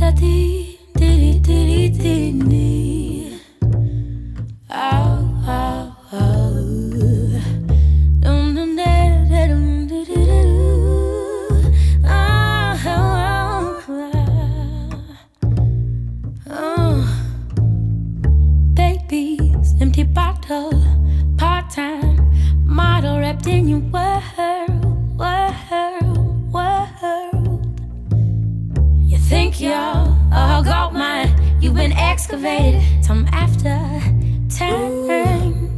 Empty bottle, part-time model wrapped in your world. You think you're a gold mine, you've been excavated time after time.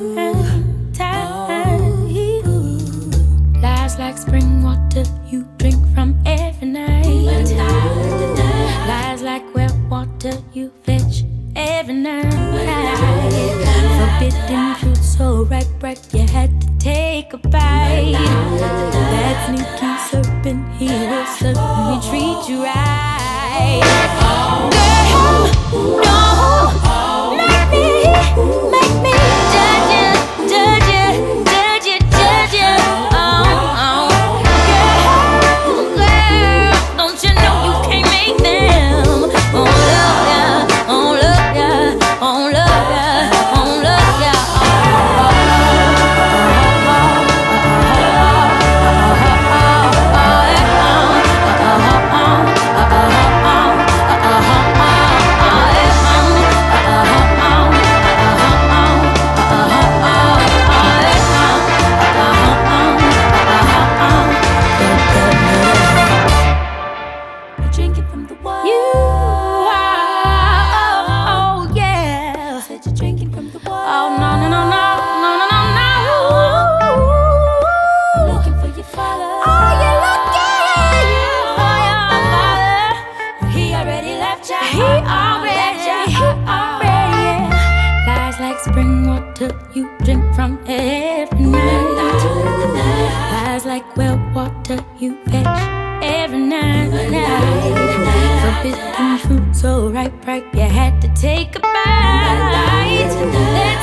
Lies like spring water you drink from every night. Lies like well water you fetch every night. Forbidden fruit so ripe, you had to take a bite. That sneaky serpent, he will certainly treat you right. Girl, don't make me judge you. Girl, don't you know you can't make them? Oh, love ya, oh, love ya, oh, love ya, oh, love ya. Drinking from the water. You are, oh yeah. Said you're drinking from the water. Oh no. Looking for your father. Oh, you're looking for your father. He already left ya. He already. Lies like spring water you drink from every night. Lies like well water you fetch every night. Forbidden fruit so ripe, you had to take a bite.